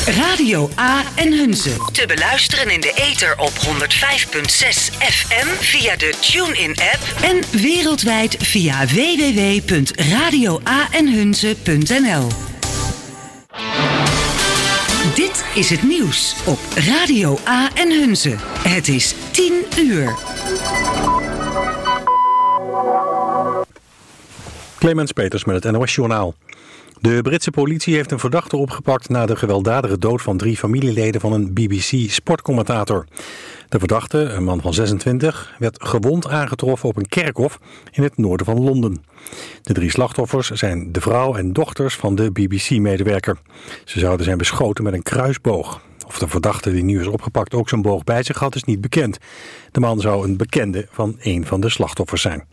Radio A en Hunze. Te beluisteren in de ether op 105.6 FM via de TuneIn-app en wereldwijd via www.radioaenhunze.nl. Dit is het nieuws op Radio A en Hunze. Het is 10 uur. Clemens Peters met het NOS-journaal. De Britse politie heeft een verdachte opgepakt na de gewelddadige dood van 3 familieleden van een BBC-sportcommentator. De verdachte, een man van 26, werd gewond aangetroffen op een kerkhof in het noorden van Londen. De 3 slachtoffers zijn de vrouw en dochters van de BBC-medewerker. Ze zouden zijn beschoten met een kruisboog. Of de verdachte die nu is opgepakt ook zijn boog bij zich had, is niet bekend. De man zou een bekende van een van de slachtoffers zijn.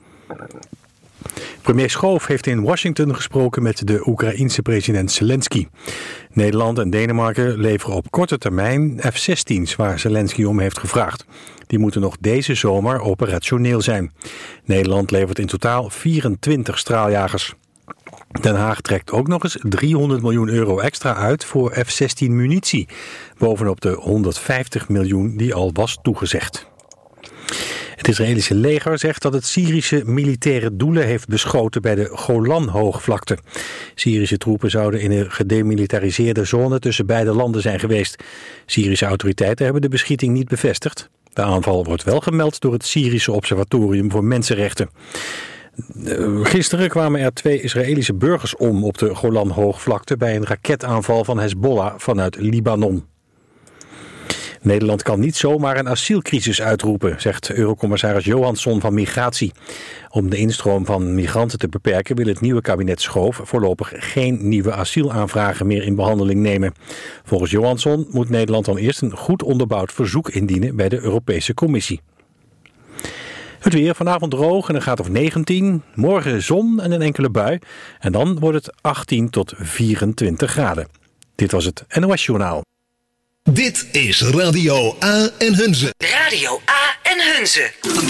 Premier Schoof heeft in Washington gesproken met de Oekraïense president Zelensky. Nederland en Denemarken leveren op korte termijn F-16's waar Zelensky om heeft gevraagd. Die moeten nog deze zomer operationeel zijn. Nederland levert in totaal 24 straaljagers. Den Haag trekt ook nog eens 300 miljoen euro extra uit voor F-16 munitie. Bovenop de 150 miljoen die al was toegezegd. Het Israëlische leger zegt dat het Syrische militaire doelen heeft beschoten bij de Golanhoogvlakte. Syrische troepen zouden in een gedemilitariseerde zone tussen beide landen zijn geweest. Syrische autoriteiten hebben de beschieting niet bevestigd. De aanval wordt wel gemeld door het Syrische Observatorium voor Mensenrechten. Gisteren kwamen er 2 Israëlische burgers om op de Golanhoogvlakte bij een raketaanval van Hezbollah vanuit Libanon. Nederland kan niet zomaar een asielcrisis uitroepen, zegt Eurocommissaris Johansson van Migratie. Om de instroom van migranten te beperken wil het nieuwe kabinet Schoof voorlopig geen nieuwe asielaanvragen meer in behandeling nemen. Volgens Johansson moet Nederland dan eerst een goed onderbouwd verzoek indienen bij de Europese Commissie. Het weer vanavond droog en een graad of 19. Morgen zon en een enkele bui. En dan wordt het 18 tot 24 graden. Dit was het NOS Journaal. Dit is Radio A en Hunze. Radio A en Hunze.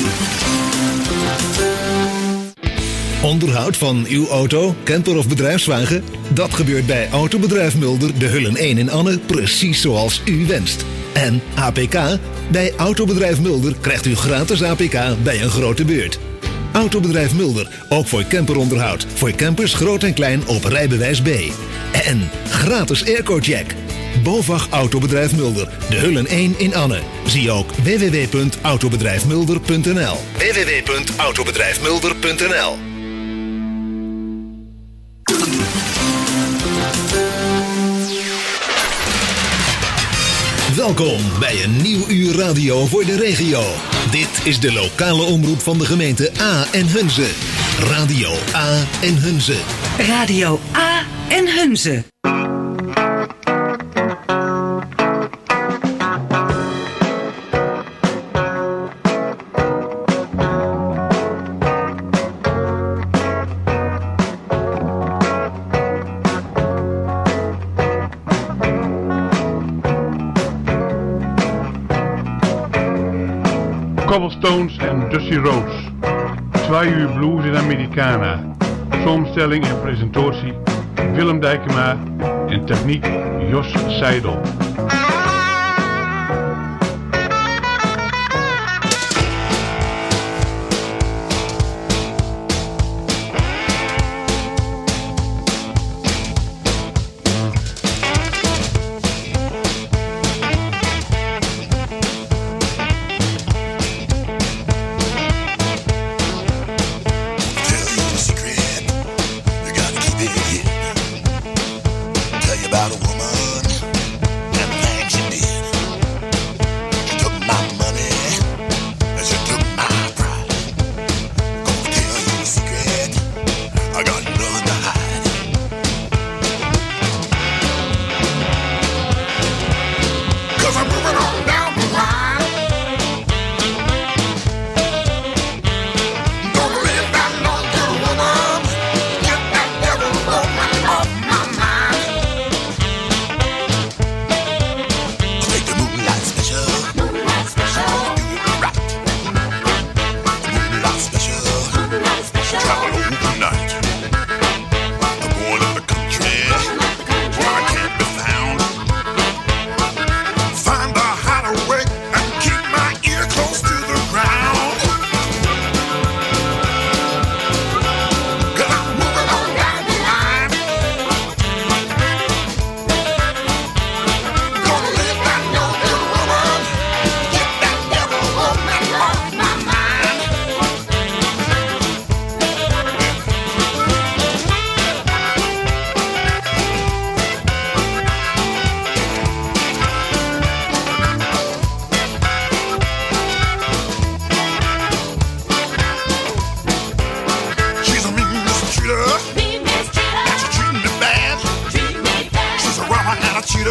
Onderhoud van uw auto, camper of bedrijfswagen? Dat gebeurt bij Autobedrijf Mulder, de Hullen 1 in Anne, precies zoals u wenst. En APK? Bij Autobedrijf Mulder krijgt u gratis APK bij een grote beurt. Autobedrijf Mulder, ook voor camperonderhoud. Voor campers groot en klein op rijbewijs B. En gratis airco-check. BOVAG Autobedrijf Mulder, de Hullen 1 in Anne. Zie ook www.autobedrijfmulder.nl. www.autobedrijfmulder.nl. Welkom bij een nieuw uur radio voor de regio. Dit is de lokale omroep van de gemeente A en Hunze. Radio A en Hunze. Radio A en Hunze. Cobblestones en Dusty Rhodes. 2 uur blues in Americana. Samenstelling en presentatie Willem Dijkema en techniek Jos Seidel.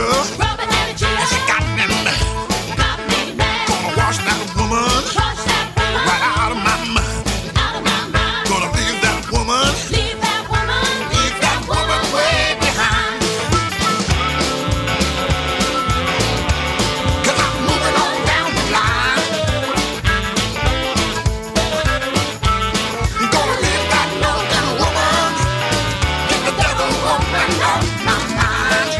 cheater. And she got me mad. Gonna wash that woman right out of my mind. Gonna leave that woman way behind. 'Cause I'm moving on down the line. Gonna leave that loving woman. Get the devil walking off my mind.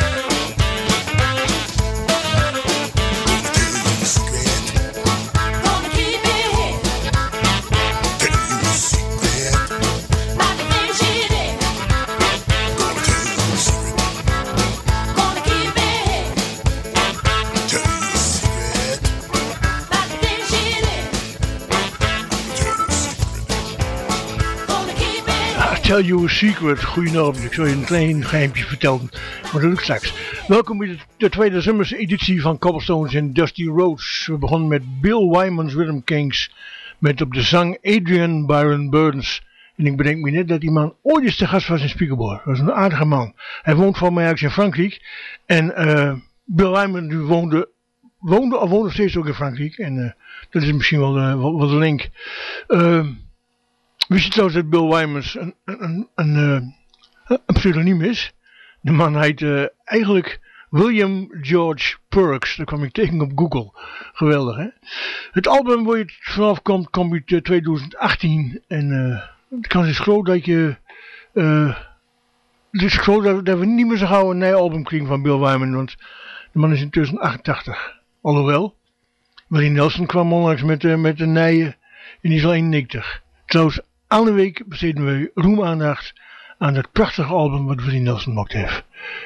Gonna tell you a secret. Gonna keep it hid. Tell you a secret. About the things she did. Gonna tell you a secret. Gonna keep it hid. Tell you a secret. About the things she did. Tell you a secret. Gonna keep it hid. I tell you a secret. Goedenavond, ik zal je een klein geheimpje vertellen, maar dat doe ik straks. Welkom bij de tweede zomerseditie van Cobblestones en Dusty Rhodes. We begonnen met Bill Wyman's Rhythm Kings, met op de zang Adrian Byron Burns. En ik bedenk me net dat die man ooit eens te gast was in Spiegelboor. Dat was een aardige man. Hij woont voor mij eigenlijk in Frankrijk. En Bill Wyman die woonde steeds ook in Frankrijk. En dat is misschien wel de link. Wist je trouwens dat Bill Wyman's een pseudoniem is? De man heet eigenlijk William George Perks. Dat kwam ik tegen op Google. Geweldig, hè? Het album waar je vanaf komt uit 2018. En de kans is groot dat je... het is groot dat we niet meer zo gauw een nieuw album krijgen van Bill Wyman. Want de man is intussen 88. Alhoewel, Willie Nelson kwam onlangs met een nieuwe en die is al 91. Trouwens, alle week besteden we roemaandacht aan dat prachtige album wat Willie Nelson gemaakt heeft.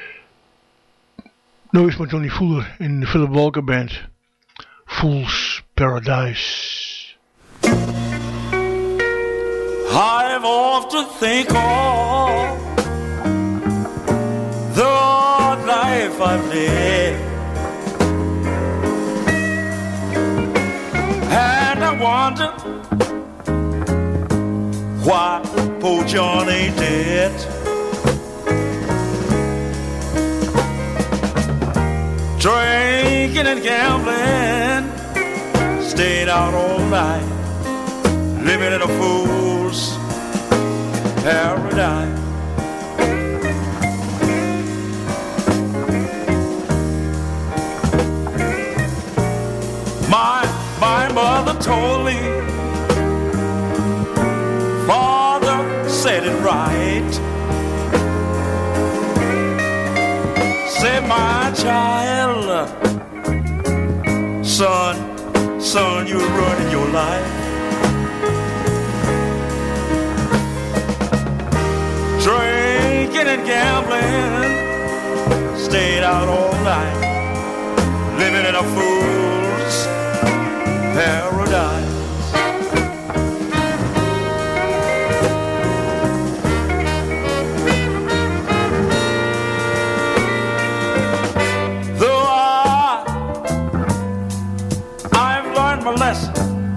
Nou is met Johnny Fuller in de Philip Walker Band. Fool's Paradise. I've often think of the life I've lived, and I wonder why poor Johnny did. Drinking and gambling, stayed out all night, living in a fool's paradise. My mother told me, Father said it right. Said, my child, son, you're running your life. Drinking and gambling, stayed out all night, living in a fool's paradise. Though I've learned my lesson,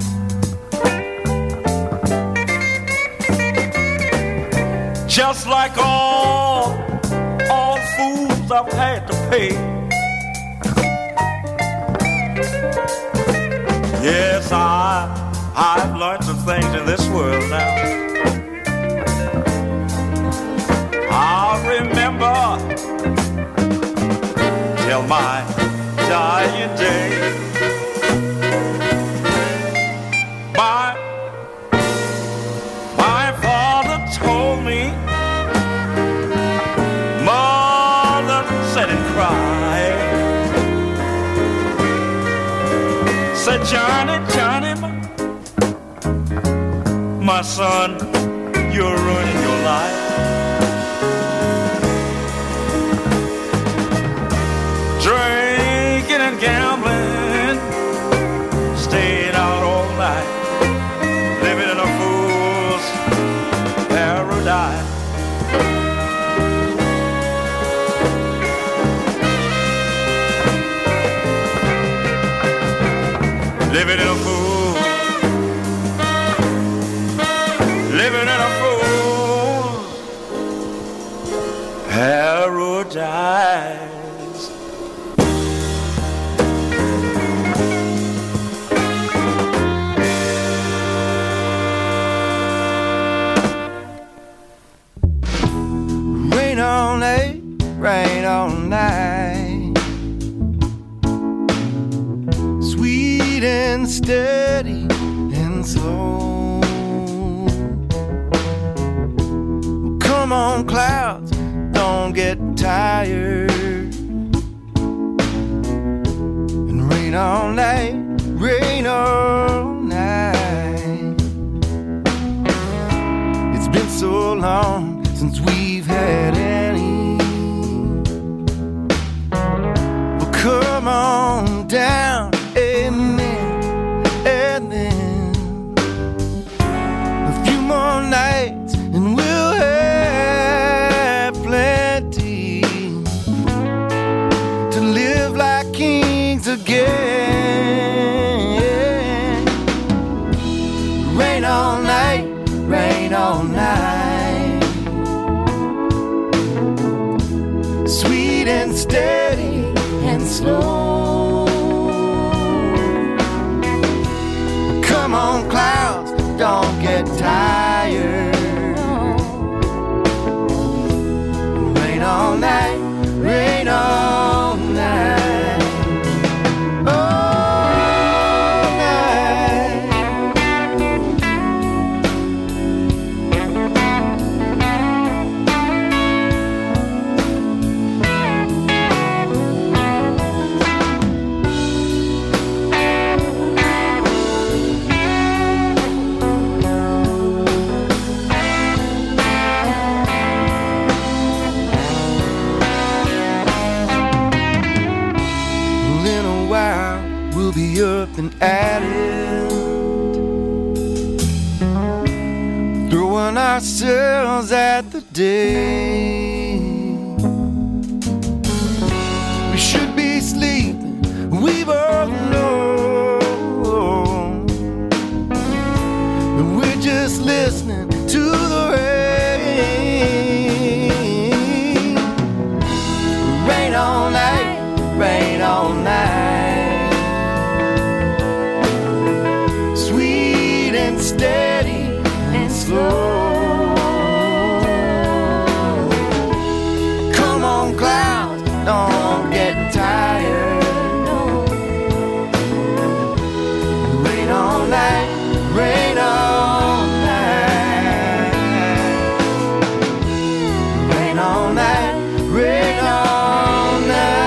just like all fools I've had to pay. Yes, I've learned some things in this world now. I'll remember till my dying day. My father told me, mother said and cried, said, Johnny, my son, you're ruining your life. Drinking and gambling, staying out all night, living in a fool's paradise. Living in a fool, living in a fool's paradise. rain all night. Sweet and steady and slow. Come on, clouds, don't get tired. And rain all night, rain all night. It's been so long since we've had any. Well, come on down, amen, and then a few more nights and we'll have plenty to live like kings again. Rain all night, rain all night. Sweet and steady and slow. Come on, clouds, don't get tired. Rain all night, rain all night. All night. Well, in a while we'll be up and at it, throwing ourselves at the day. We should be sleeping, we both know, and we're just listening to the rain. Rain all night, rain all night. Sweet and steady and slow. Come on, clouds, don't get tired. Rain all night, rain all night. Rain all night, rain all night.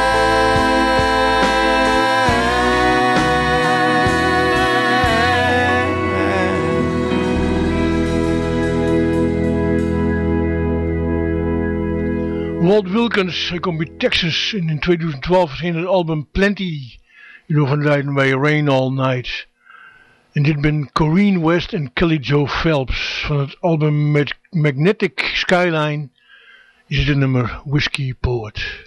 Walt Wilkins, hij komt uit Texas en in 2012 verscheen het album Plenty. Jullie van draaien bij Rain All Night. En dit ben Corrine West en Kelly Joe Phelps. Van het album met Magnetic Skyline is het nummer Whiskey Poet.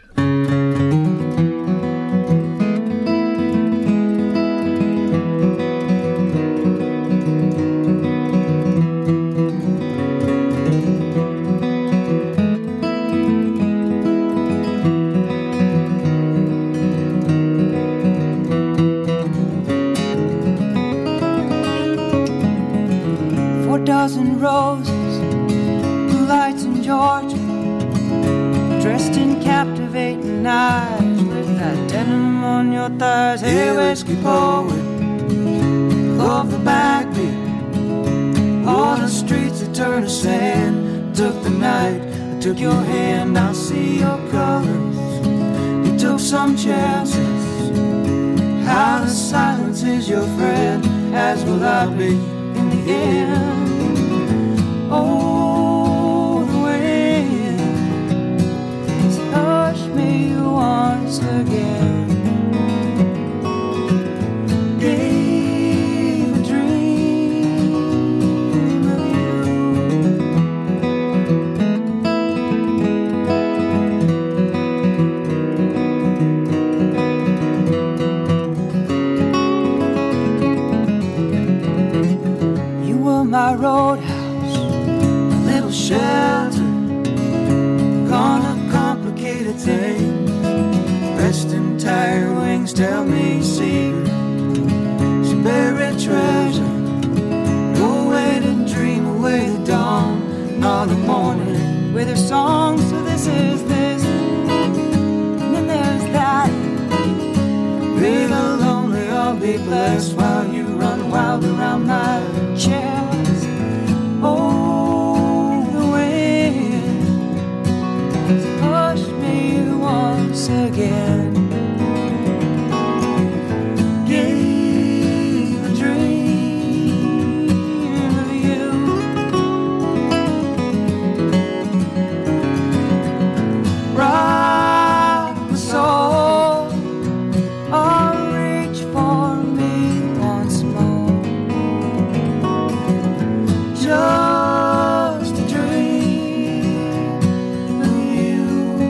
Dozen roses, blue lights in Georgia, dressed in captivating eyes, with that denim on your thighs. Hey, whiskey poet, of the backbeat, on the streets that turn to sand. Took the night, I took your hand, I see your colors. You took some chances. How the silence is your friend, as will I be in the end. Oh, the wind has hushed me once again. Gave a dream of you. You were my roadhouse, shelter, gonna complicated things. Resting tired wings tell me secret. Some buried treasure. Go wait and dream away the dawn. On the morning with her songs. So this is this. be blessed while you run wild around my chest. Oh, the wind pushed me once again. Gave a dream of you. Rock my soul, or reach for me once more. Just a dream of you.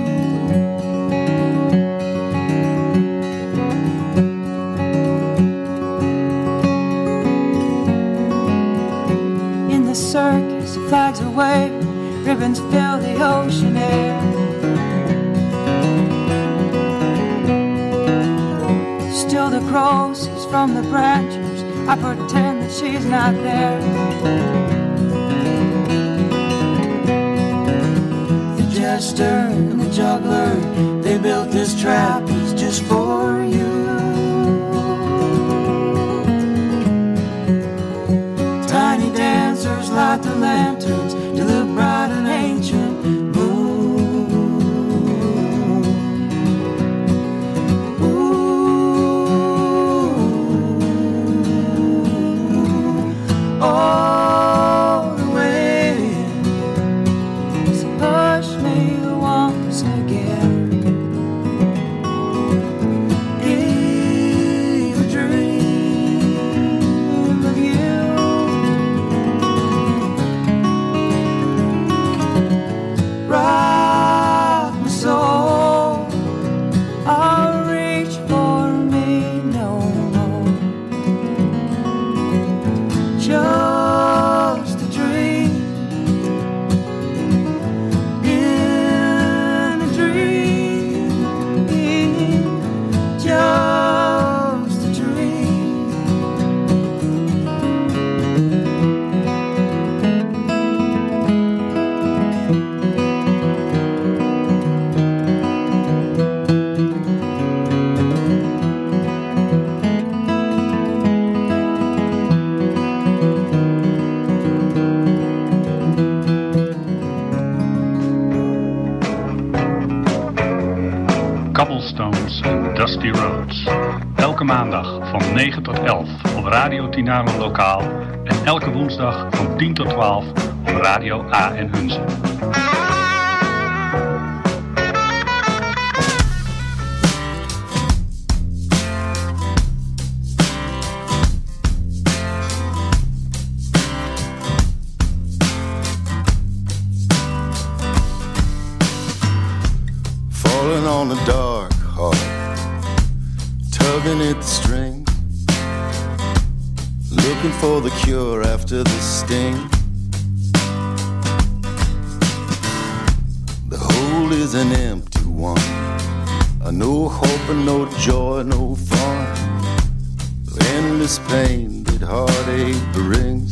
In the circus, flags are waving, ribbons fill the ocean air. Still the crow sees from the branches, I pretend that she's not there. The jester and the juggler, they built this trapeze just for you. Tiny dancers light the lanterns to the bright and ancient moon. Oh, the wind pushed me once again. Gave a dream of you. Rock my soul, I'll reach for me no more. Just a dream, in a dream, just a dream. Cobblestones en Dusty Roads. Elke maandag van 9 tot 11 op Radio Tinaro Lokaal en elke woensdag van 10 tot 12 op Radio A en Hunze. Falling on a dark heart, tugging at the string, looking for the cure after the sting. The hole is an empty one, no hope and no joy, no fun, endless pain that heartache brings.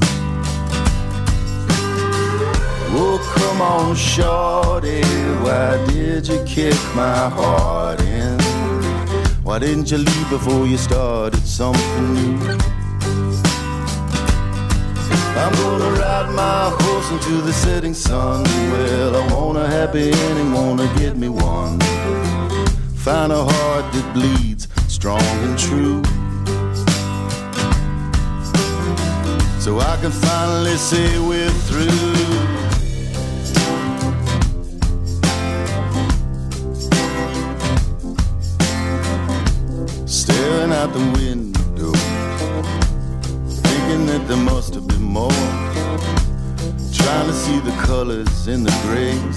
Oh, come on, shorty, why did you kick my heart in? Why didn't you leave before you started something new? I'm gonna ride my horse into the setting sun. Well, I want a happy ending, wanna get me one. Find a heart that bleeds strong and true, so I can finally say we're through. Staring out the window, thinking that there must have been more. Trying to see the colors in the grays,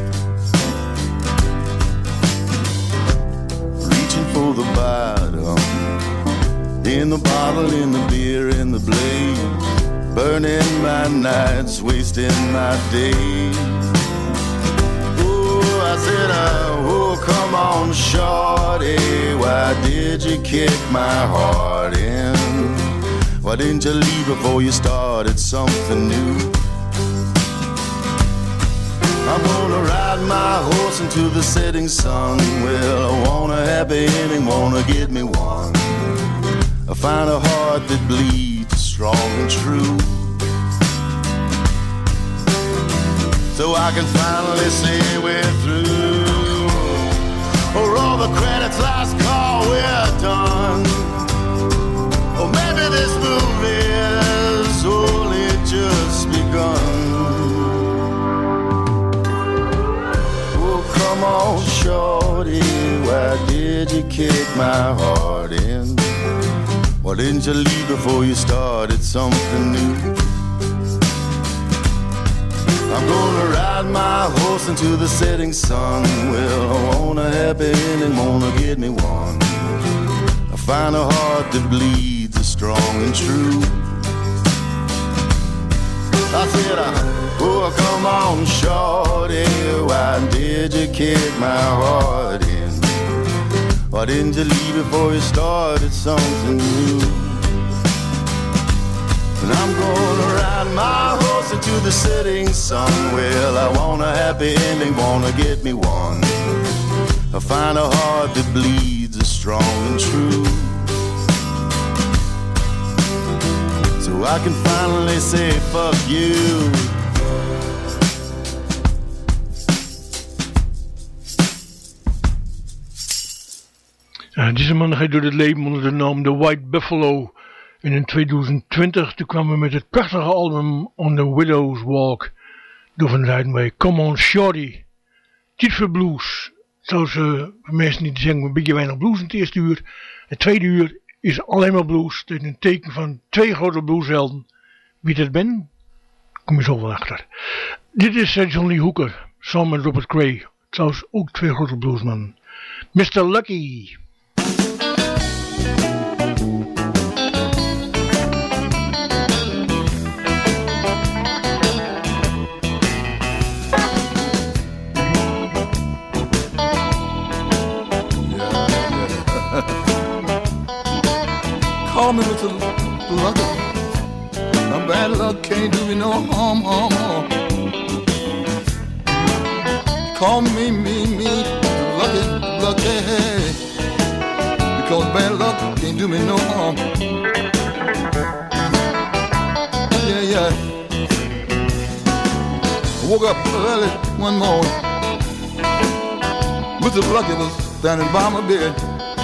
reaching for the bottom, in the bottle, in the beer, in the blaze, burning my nights, wasting my days. Oh, I said, oh, come on, shorty, why did you kick my heart in? Why didn't you leave before you started something new? I'm gonna ride my horse into the setting sun. Well, I want a happy ending, wanna get me one. I find a heart that bleeds strong and true. So I can finally say we're through. Or all the credits last call, we're done. Or maybe this movie's only just begun. Oh, come on, shorty, why did you kick my heart in? Why didn't you leave before you started something new? I'm gonna ride my horse into the setting sun. Well, I want a happy ending, wanna get me one. I find a heart that bleeds is strong and true. I said, oh, come on, shorty, why did you kick my heart in? Why didn't you leave before you started something new? And I'm gonna ride my horse into the setting sun. Well, I want a happy ending, wanna get me one. I find a heart that bleeds is strong and true. So I can finally say fuck you. Deze man gaat door het leven onder de naam The White Buffalo. En in 2020 toen kwamen we met het prachtige album On the Widow's Walk. Door van Zuidenweg, Come On Shorty. Tijd voor blues. Zoals mensen die zeggen, een beetje weinig blues in het eerste uur. Het tweede uur is alleen maar blues. Het is een teken van twee grote blueshelden. Wie dat ben, kom je zo wel achter. Dit is John Lee Hooker, samen met Robert Cray. Trouwens ook twee grote bluesmannen. Mr. Lucky. Call me Mr. Lucky. My bad luck can't do me no harm, harm, harm. Call me, lucky, lucky. Because bad luck can't do me no harm. Yeah, yeah. I woke up early one morning. Mr. Lucky was standing by my bed.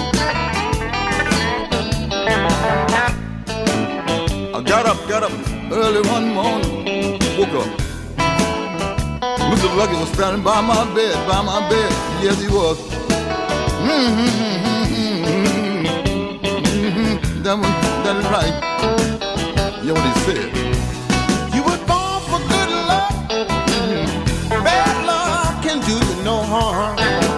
I got up early one morning, woke up. Mr. Lucky was standing by my bed, yes he was. That is right. Yeah, what he said. You were born for good luck, bad luck can do you no harm.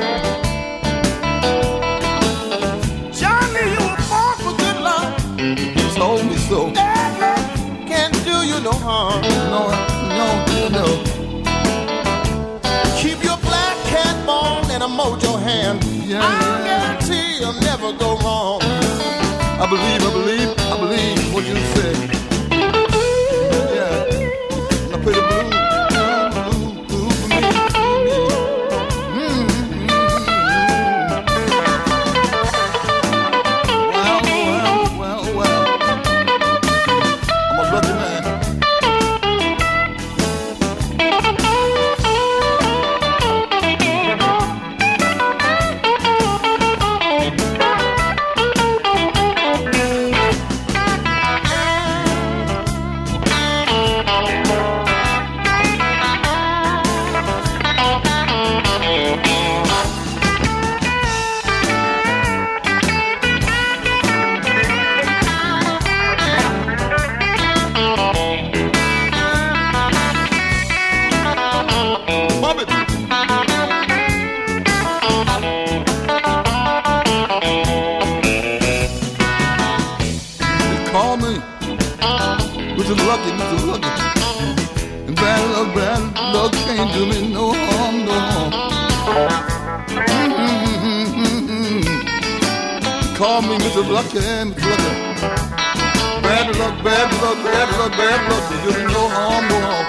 Johnny, you were born for good luck. He told me so. No harm, no. Keep your black cat bone and a mojo hand. Yeah, I guarantee you'll never go wrong. I believe what you say. Yeah, I play the blues for me. Well. I'm a lucky man. Mr. Lucky. And bad luck can't do me no harm, no harm. Call me Mr. Lucky, Mr. Lucky. Bad luck can't do me no harm, no harm.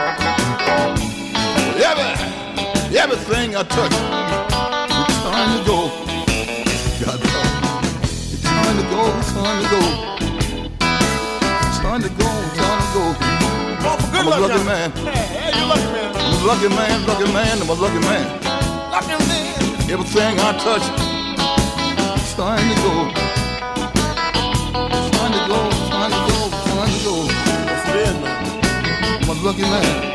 Everything I touch, it's time to go. It's time to go, starting to go. Starting to go, starting to go. Oh, for good I'm a luck, lucky Johnny. man. Hey, you lucky man. I'm a lucky man, lucky man, I'm a lucky man. Lucky man. Everything I touch, starting to go. Starting to go, starting to go, starting to go. That's bad, man. I'm a lucky man.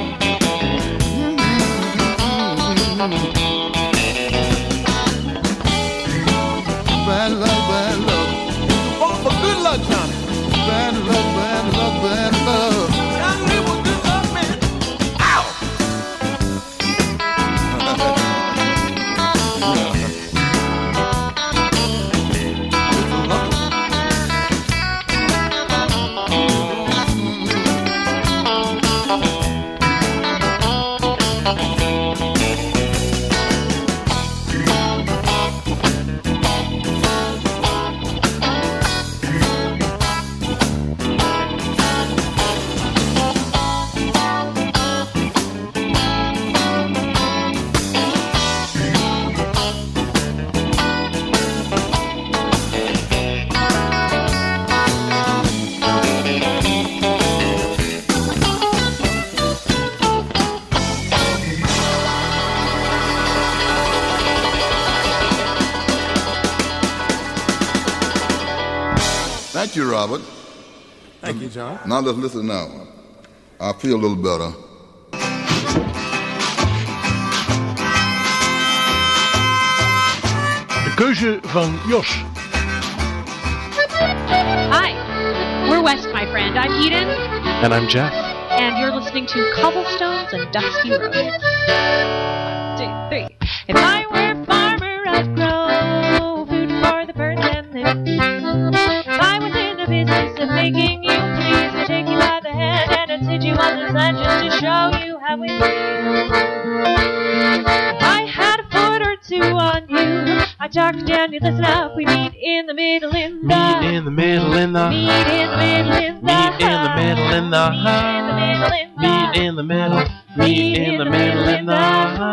Bad luck, bad luck. Oh, for good luck, Johnny. Bad luck, bad luck, bad luck. Johnny was good luck, man. Ow! Thank you, Robert. Thank you, John. Now let's listen now. I feel a little better. De keuze van Jos. Hi, we're West, my friend. I'm Eden, And I'm Jeff. and you're listening to Cobblestones and Dusty Roads. 1, 2, 3. If I were a farmer, I'd grow food for the birds and the bees. If I was in the business of making you please, I'd take you by the hand and I'd sit you on the side just to show you how it feels. If I had a foot or two on you, I'd talk you down, you'd listen up. We meet in the middle in the Meet in the middle in the Meet in the middle in the Meet in the middle in the Meet in the middle Meet in the middle in the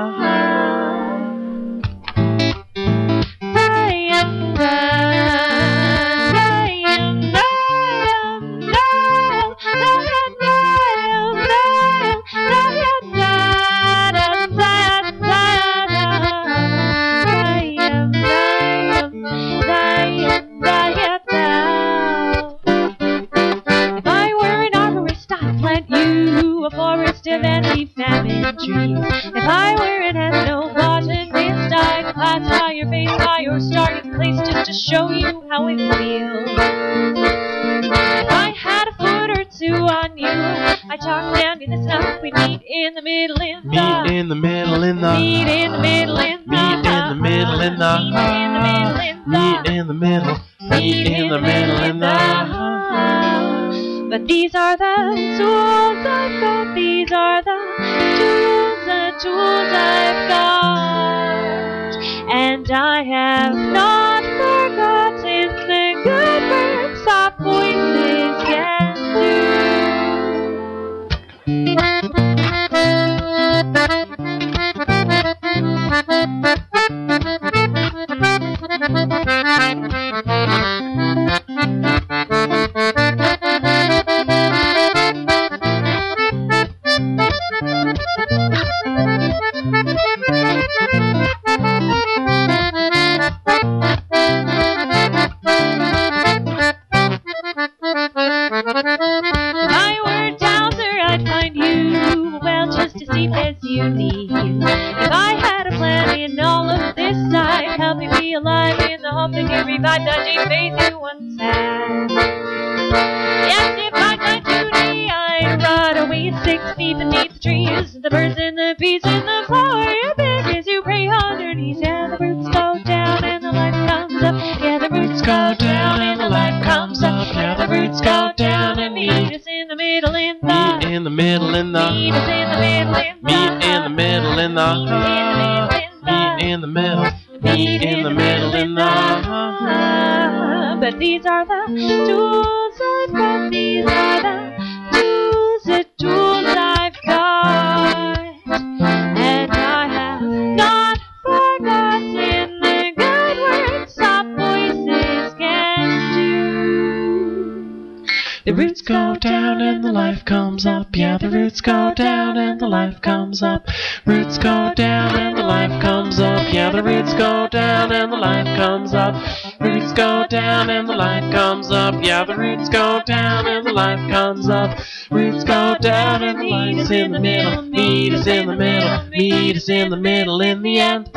If I were an arborist, I'd plant you a forest of anti-famine trees. If I were an ethnobotanist, I'd classify your face by your starting place just to show you how it feels. If I had a foot or two on you, I'd talk down to the snuff. We'd meet in the middle in the Meet in the middle in the Meet in the middle in the Meet in the middle in the Meet in the middle Meet in the middle in the But these are the tools I've got. These are the tools I've got. And I have not forgotten the good work soft voices can If I were a dowser, I'd find you, well, just as deep as you need. If I had a plan in all of this, I'd help you be alive in the hope that you revive the deep faith you once had. Yes, if I'd my duty, I'd rot away 6 feet beneath the trees. The birds and the bees and the flower you big as you pray underneath. Yeah, the roots go down and the life comes up. Yeah, the roots go down and the life comes up. Yeah, the roots go down and meet us in the middle in the Meet in the middle in the Meet us in the middle in the Meet in the middle in the Meet in the middle Meet in the middle in the But these are the tools I've got. These are the tools I've got. And I have not forgotten the good work soft voices can do. The roots go down and the life comes up. Yeah, the roots go down and the life comes up. Roots go down and the life comes up. Yeah, the roots go down and the life comes up. Roots go down and the life comes up. Yeah, the roots go down and the life comes up. Roots go down and the life is in the middle. Meat is in the middle. Meat is in the middle in the end.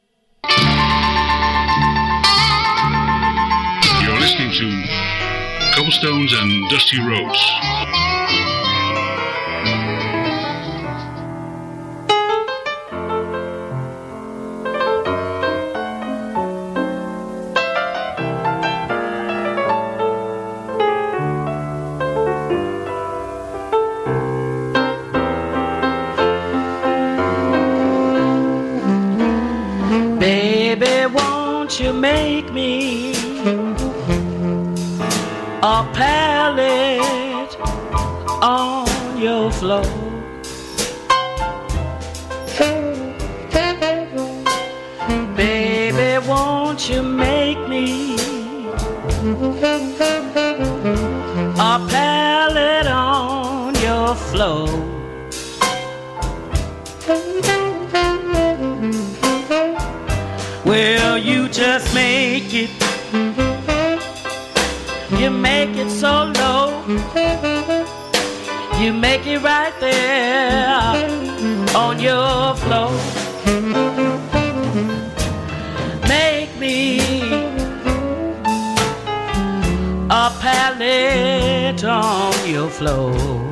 You're listening to Cobblestones and Dusty Roads. Baby, won't you make me a pallet on your floor? Baby, won't you make me a pallet on your floor? Well, you just make it. You make it so low. You make it right there on your floor. Make me a pallet on your floor.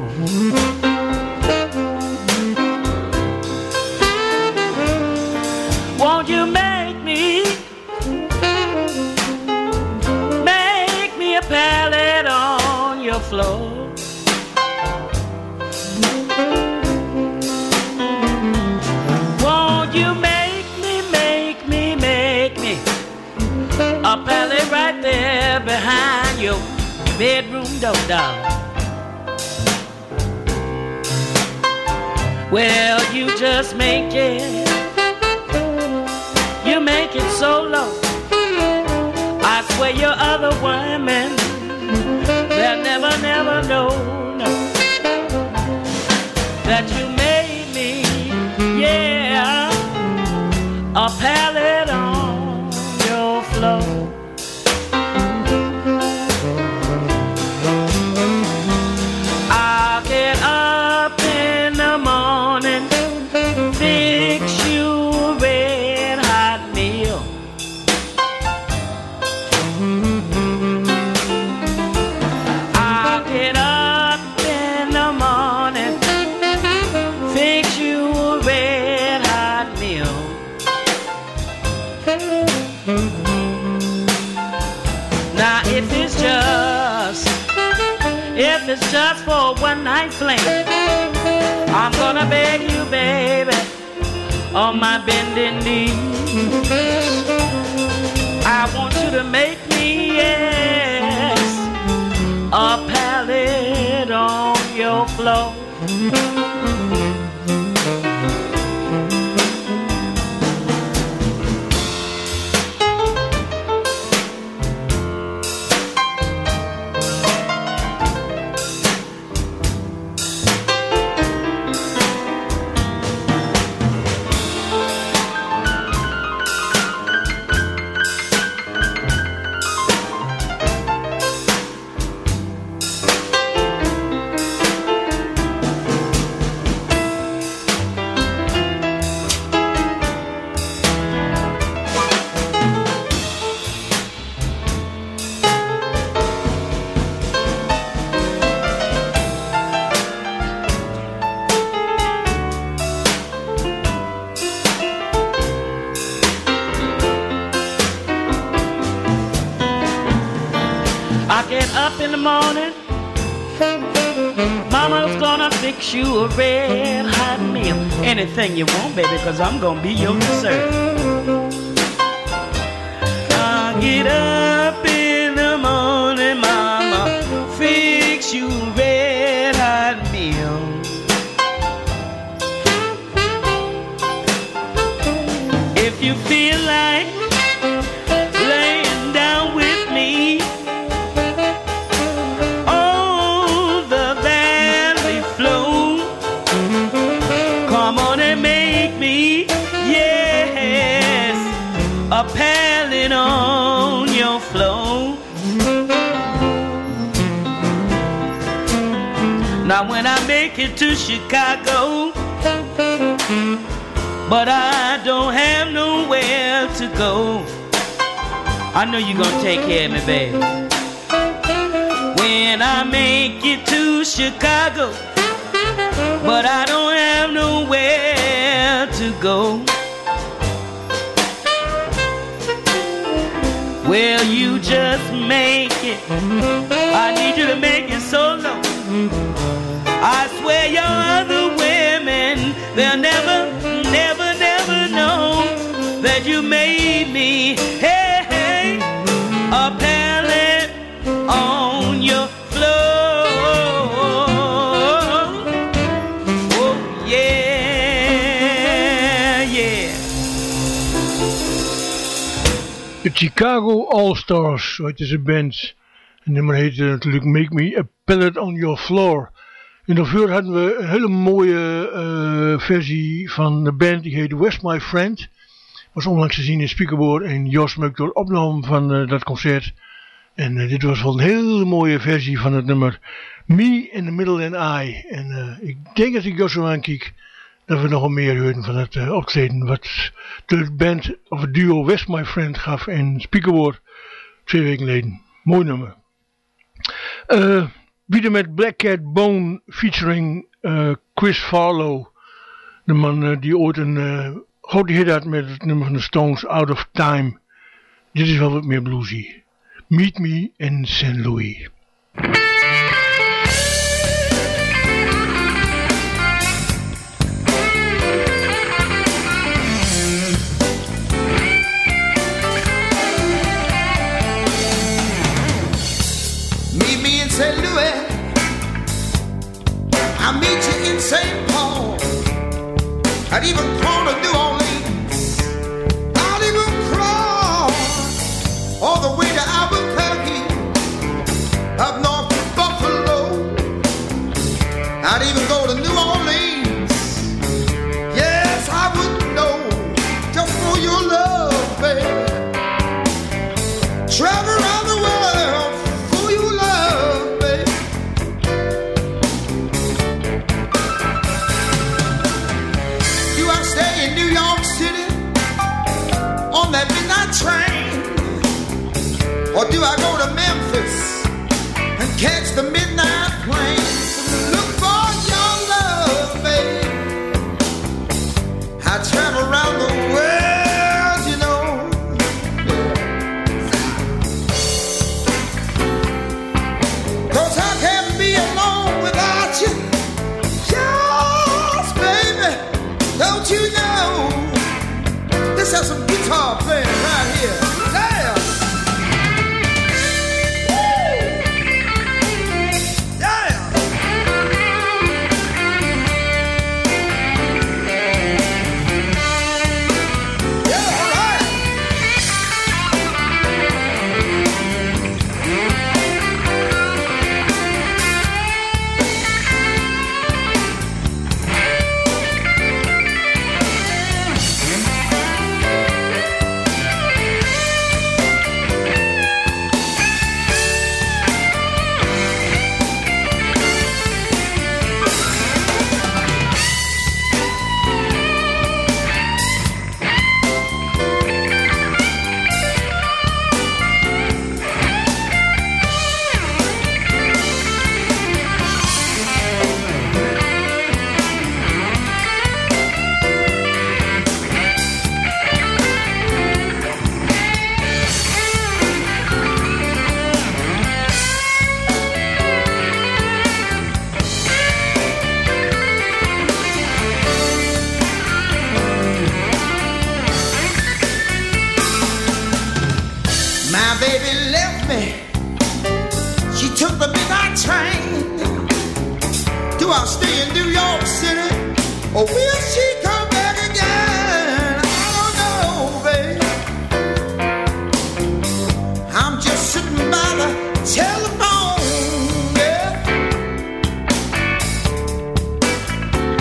Won't you make me a pallet on your floor? Won't you make me a pallet right there behind your bedroom door, darling? Well, you just make it. You make it so low. I swear your other women, they'll never know, no, that you made me, yeah, a pallet on your floor. I'll get up in the morning, fix you a red hot meal. I'll get up in the morning, fix you a red hot meal. Now if it's just for a one night fling, I'm gonna beg you, baby, on my bending knees. I want you to make me, yes, a pallet on your floor. Up in the morning, Mama's gonna fix you a red hot meal. Anything you want, baby, cause I'm gonna be your dessert. I'll get up in the morning, Mama, fix you a red hot meal. If you feel like laying down with me, oh, a pallet on your floor. Now when I make it to Chicago, but I don't have nowhere to go, I know you're gonna take care of me, baby. When I make it to Chicago, but I don't have nowhere to go, well, you just make it. I need you to make it solo. I swear your other women, they'll never, never, never know that you made me, hey, hey, a pallet on your floor. Oh, yeah, yeah. De Chicago All-Stars, zo heet deze band. Het nummer heette natuurlijk Make Me a Pallet on Your Floor. In november hadden we een hele mooie versie van de band, die heette Where's My Friend. Was onlangs te zien in Speakerboard en Jos maakte door opname van dat concert. En dit was wel een hele mooie versie van het nummer Me in the Middle and I. En ik denk als ik Jos zo aankijk, dat we nog wel meer horen van het optreden wat de band of het duo Where's My Friend gaf in Speakerboard 2 weken geleden. Mooi nummer. Wieder met Black Cat Bone featuring Chris Farlow. De man die ooit een grote hit had met het nummer van de Stones, Out of Time. Dit is wel wat meer bluesy. Meet Me in St. Louis. Meet me in St. Louis. I'll meet you in St. Paul. I'd even crawl to New Orleans. I'll even crawl all the way to Albuquerque, up north to Buffalo. I'd even go to New Orleans. Yes, I would know just for your love, baby. Travel around the world for your love, baby. Do I stay in New York City on that midnight train? Or do I go to Memphis and catch the midnight plane? Look for your love, baby. I travel around the world, you know. Cause I can't be alone without you. Yes, baby, don't you know? Let's have some guitar playing right here. Yeah. My baby left me. She took the midnight train. Do I stay in New York City, or will she come back again? I don't know, baby. I'm just sitting by the telephone, yeah.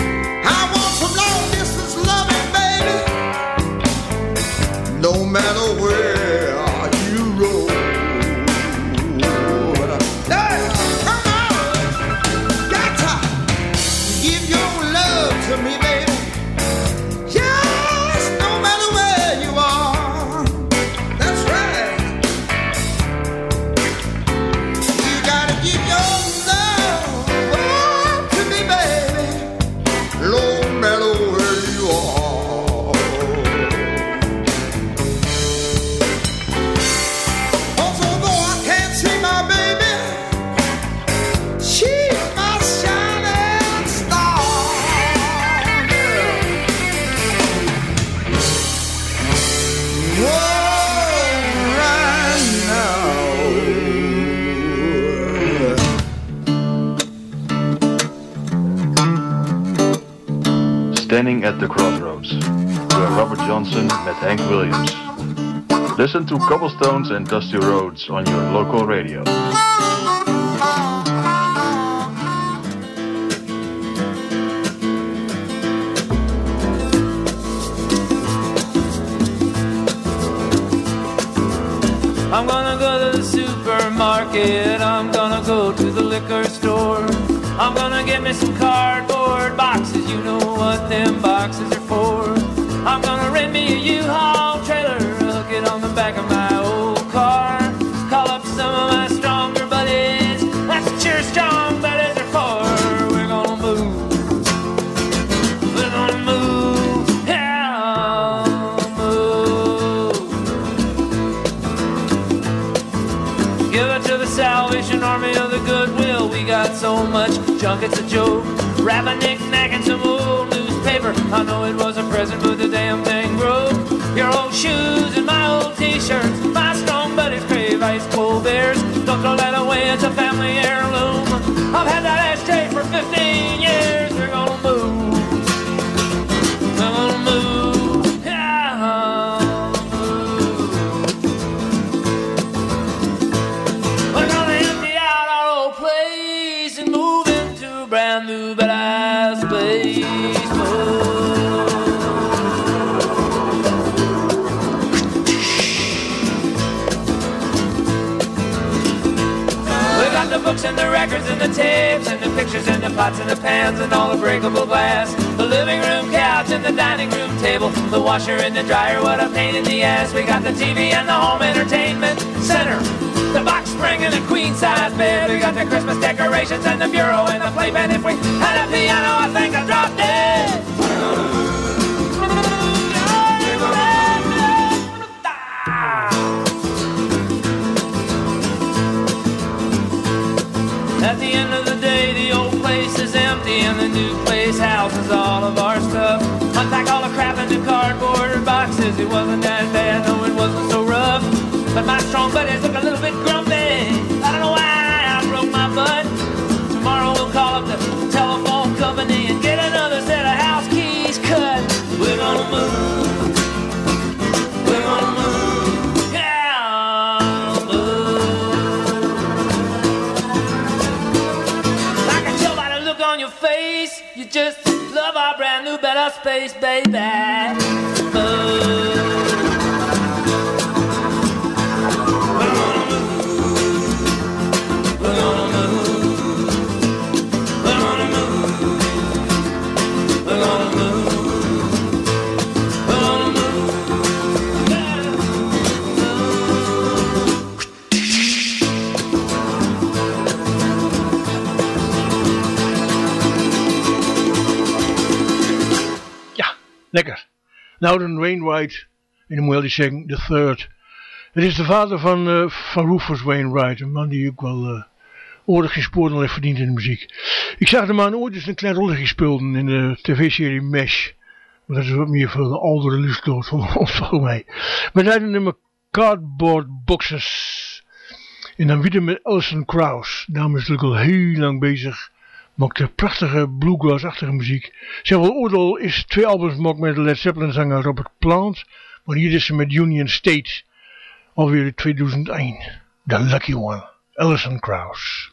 I want some long distance loving, baby. No matter where you roll. Hey, come on, got to give your love to me, baby. Just no matter where you are. That's right. You gotta give your love to me, baby. No matter where you are. Also, though I can't see my baby, she's my shining star. Right now. Standing at the Crossroads, where Robert Johnson met Hank Williams. Listen to Cobblestones and Dusty Roads on your local radio. I'm gonna go to the supermarket, I'm gonna go to the liquor store, I'm gonna get me some cardboard boxes, you know what them boxes are for. I'm gonna rent me a U-Haul trailer, hook it on the back of my old car, call up some of my stronger buddies, that's what your strong buddies are for. We're gonna move, yeah, move. Give it to the Salvation Army of the Goodwill. We got so much junk, it's a joke. Wrap a knick-knack in some old newspaper. I know it was a present, but the damn thing broke. Your old shoes and my old t-shirts. My strong buddies crave ice cold beers. Don't throw that away, it's a family heirloom. I've had that ashtray for 15 years. We're gonna move. We're gonna move. Yeah. We're gonna empty out our old place and move into a brand new badass space. We got the books and the records and the tapes and the pictures and the pots and the pans and all the breakable glass. The living room couch and the dining room table, the washer and the dryer, what a pain in the ass. We got the TV and the home entertainment center, the box spring and the queen size bed. We got the Christmas decorations and the bureau and the playpen. If we had a piano, I think I'd drop dead. At the end of the day, the old place is empty and the new place houses all of our stuff. Unpack all the crap into cardboard boxes. It wasn't that bad, no, it wasn't so rough. But my strong buddies look a little bit grumpy. I don't know why I broke my butt. Tomorrow we'll call up the telephone company and get another set of house keys cut. We're gonna move. We're gonna move. Yeah, move. I can tell by the look on your face, you just love our brand new better space, baby. Move. Lekker. Loudon Wainwright, en dan moet je zeggen, the third. Het is de vader van Rufus Wainwright, een man die ook wel oorlog geen sporen heeft verdiend in de muziek. Ik zag de man ooit eens een klein rolletje gespeeld in de tv-serie Mesh. Maar dat is wat meer voor de oudere luisteraars van ons volgens mij. We rijden nummer Cardboard Boxes. En dan weer met Alison Krauss. Daarom is natuurlijk al heel lang bezig. Maakt prachtige bluegrass-achtige muziek. Ze hebben ooit al is 2 albums gemaakt met de Led Zeppelin zanger Robert Plant. Maar hier is ze met Union State. Alweer in 2001. The Lucky One. Alison Krauss.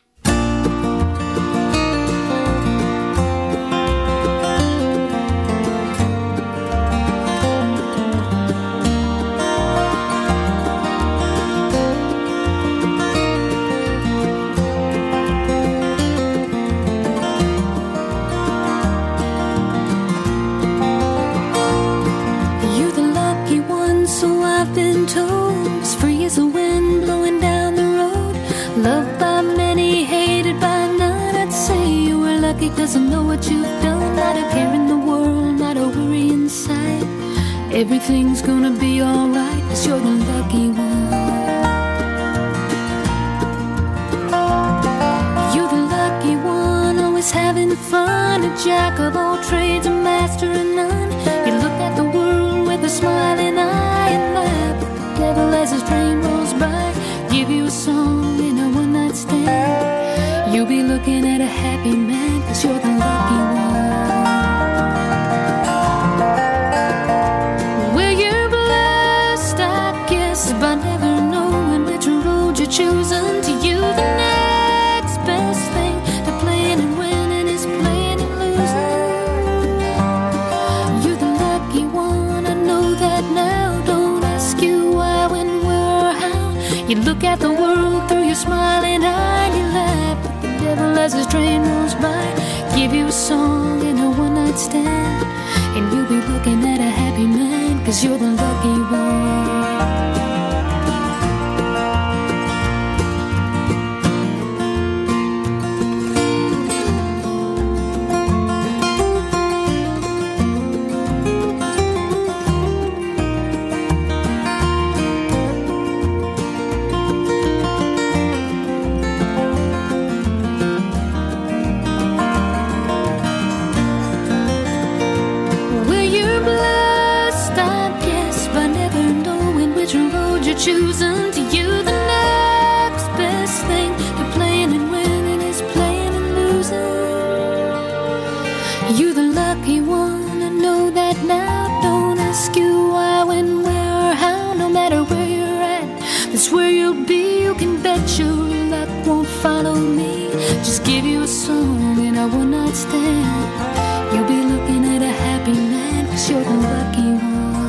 doesn't know what you've done. Not a care in the world, not a worry inside. Everything's gonna be alright, 'cause you're the lucky one. You're the lucky one, always having fun. A jack of all trades, a master of none. You look at the world with a smiling eye and laugh. The devil as his train rolls by, give you a song in a one-night stand. You'll be looking at a happy man, 'cause you're the lucky one. Well, you're blessed, I guess, by never knowing which road you're choosing. To you, the next best thing to playing and winning is playing and losing. You're the lucky one, I know that now. Don't ask you why, when, where, or how. You look at the world through your smiling eye and you laugh. But the devil as his train rolls by, give you a song in a one-night stand. And you'll be looking at a happy man, 'cause you're the lucky one. Choosing. To you, the next best thing to playing and winning is playing and losing. You're the lucky one, I know that now. Don't ask you why, when, where, or how. No matter where you're at, that's where you'll be. You can bet your luck won't follow me. Just give you a song and a one-night stand. You'll be looking at a happy man, 'cause you're the lucky one.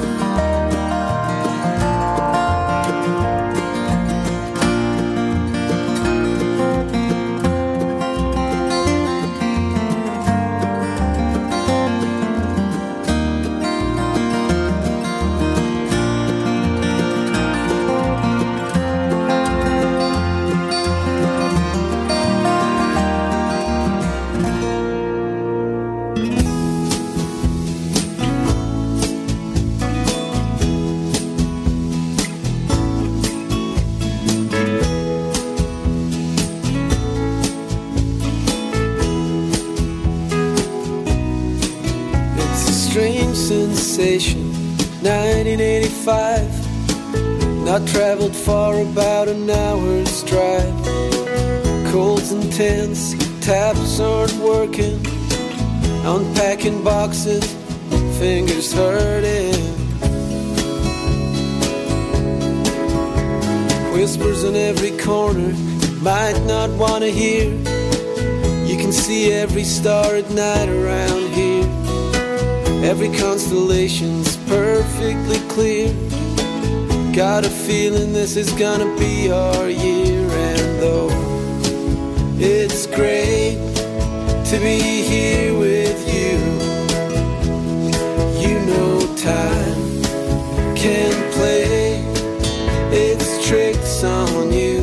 Strange sensation, 1985. Not traveled far, about an hour's drive. Cold's intense, taps aren't working. Unpacking boxes, fingers hurting. Whispers in every corner you might not want to hear. You can see every star at night around here. Every constellation's perfectly clear. Got a feeling this is gonna be our year. And though it's great to be here with you, you know time can play its tricks on you.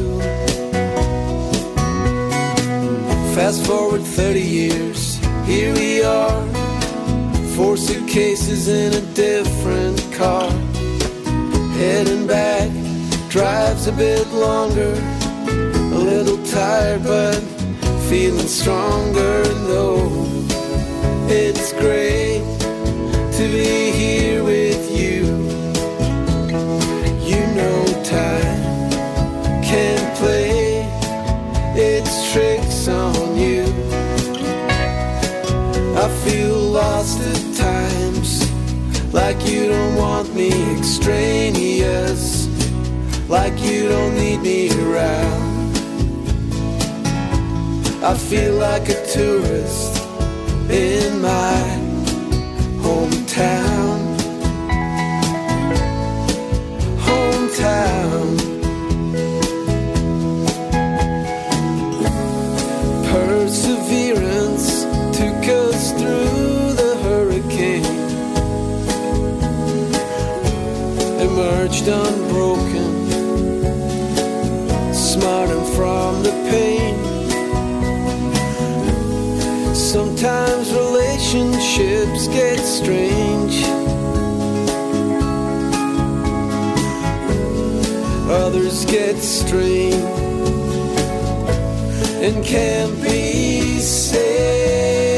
Fast forward 30 years, here we are. 4 suitcases in a different car. Heading back, drive's a bit longer. A little tired but feeling stronger. And though it's great to be here with you, you know time can play its tricks on you. I feel lost at times, like you don't want me, extraneous, like you don't need me around. I feel like a tourist in my hometown. Hometown. Perseverance took us through the hurricane. Emerged unbroken, smarting from the pain. Sometimes others get strained and can't be saved.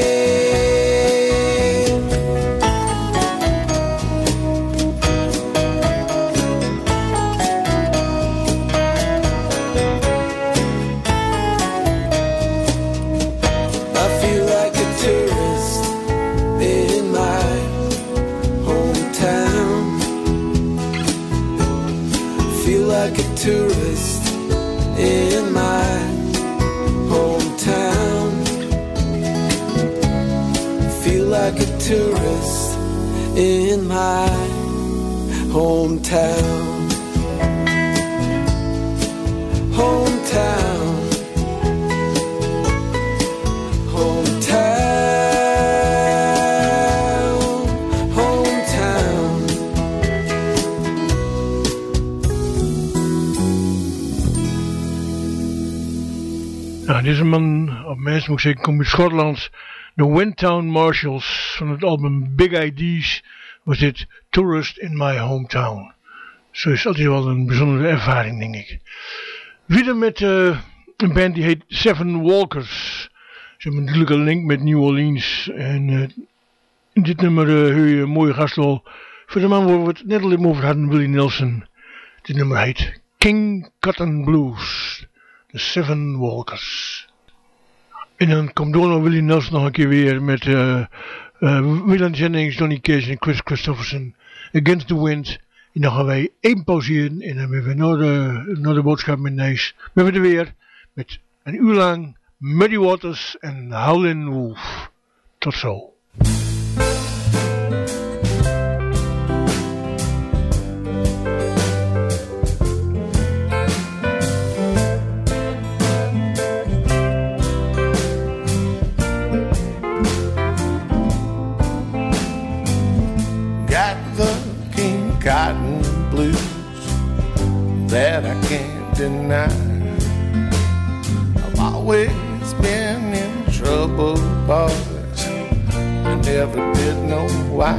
I feel like a tourist in my hometown. Feel like a tourist in my hometown. Feel like a tourist in my hometown. Hometown. Nou, deze man, of mensen moet ik zeggen, komt uit Schotland. De Windtown Marshals van het album Big ID's was dit Tourist in My Hometown. Zo is altijd wel een bijzondere ervaring, denk ik. Weer met een band die heet Seven Walkers. Ze hebben natuurlijk een link met New Orleans. En in dit nummer hoor je een mooie gastrol voor de man waar we het net al even over hadden, Willie Nelson. Dit nummer heet King Cotton Blues. De Seven Walkers. En dan komt door naar Willie Nelson nog een keer weer met Waylon Jennings, Johnny Cash en Chris Christopherson. Against the Wind. En dan gaan wij één pauzeren en dan hebben we naar de boodschap met Nijs. We hebben er weer met een uur lang Muddy Waters en Howlin' Wolf. Tot zo. Cotton blues that I can't deny. I've always been in trouble, boys. I never did know why.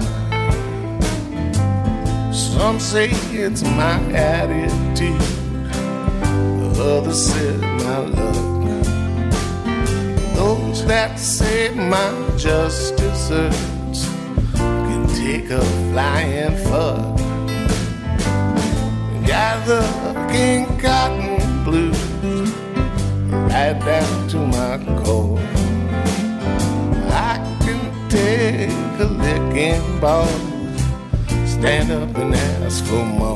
Some say it's my attitude, others say my luck. Those that say my justice hurts can take a flying fuck. Got the King Cotton blues right down to my core. I can take a licking, boss, stand up and ask for more.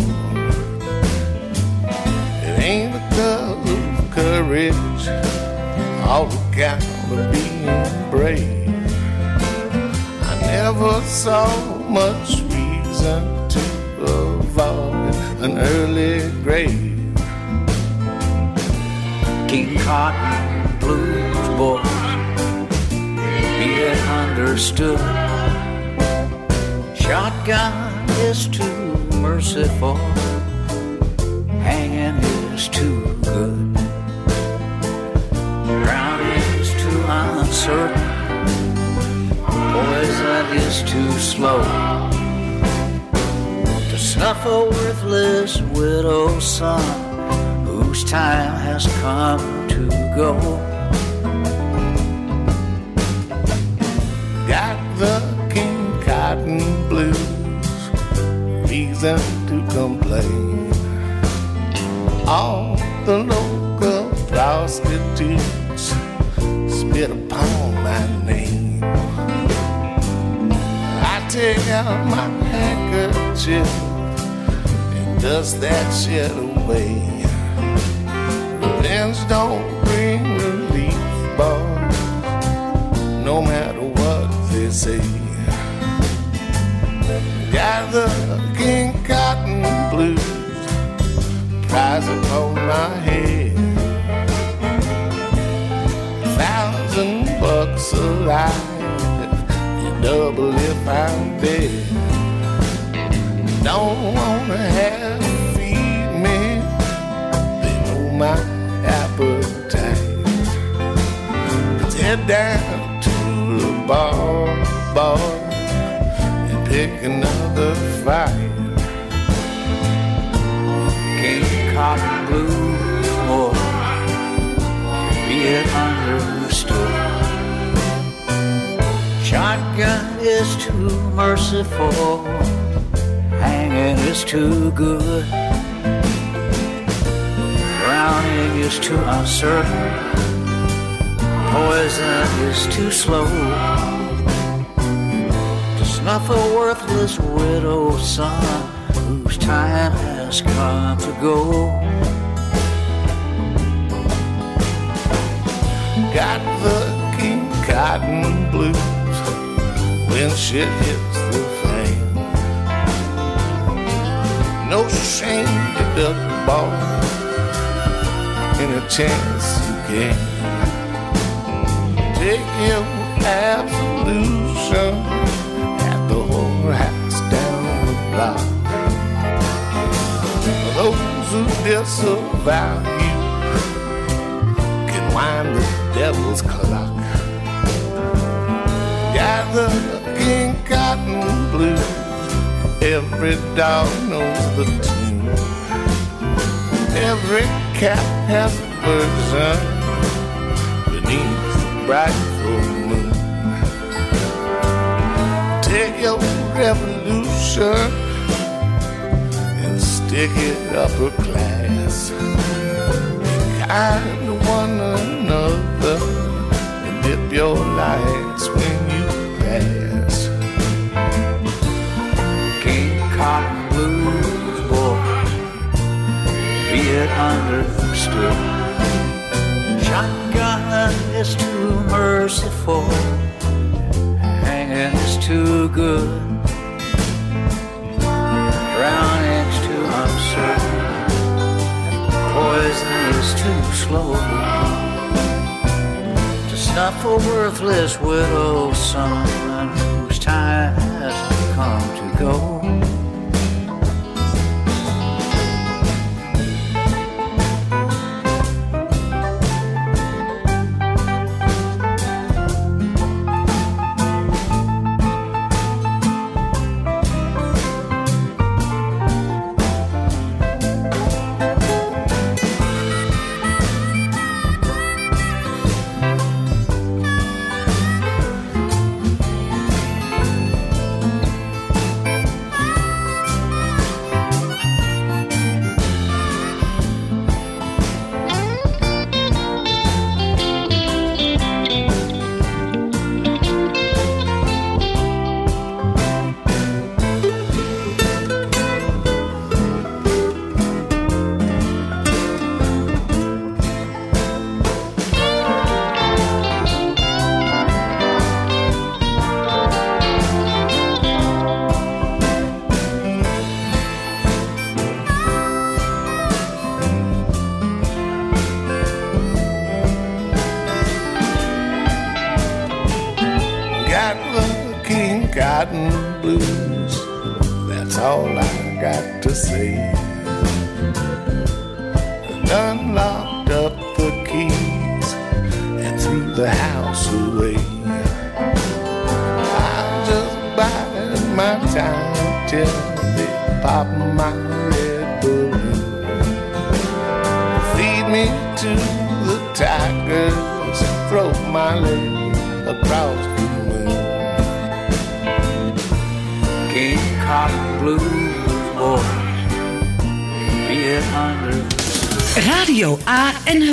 It ain't because of courage, all account of being brave. I never saw much reason to avoid an early grave. King Cotton Blues, boys, be it understood. Shotgun is too merciful, hanging is too good. Drowning is too uncertain, poison is too slow. Snuff a worthless widow's son whose time has come to go. Got the King Cotton blues, reason to complain. All the local prostitutes spit upon my name. I take out my handkerchief, does that shit away. Revenge don't bring relief, boys, no matter what they say. Got the King Cotton blues, prize upon my head. $1,000 alive, you double if I'm dead. Don't wanna have to feed me, they know my appetite. Let's head down to the bar, and pick another fight. King Cotton blues, boy, be it understood. Shotgun is too merciful, hanging is too good, drowning is too uncertain, poison is too slow to snuff a worthless widow's son whose time has come to go. Got the King Cotton blues when shit hits the fan. No shame to duck the ball any chance you can. Take your absolution at the whorehouse down the block. Those who disavow you can wind the devil's clock. Got the King Cotton blues, every dog knows the tune. Every cat has a version beneath the bright full moon. Take your revolution and stick it upper class. Be kind to one another and dip your lights when you pass. King Cotton blues, boy, be it understood. Shotgun is too merciful, hanging is too good, drowning's too uncertain, poison is too slow to snuff a worthless widow's son whose time has come to go. Cotton blues, that's all I got to say. Done locked up the keys and threw the house away. I'm just biding my time till they pop my red balloon. Feed me to the tigers, throw my leg across the moon. King Cotton blues, boys, be it under. Radio A en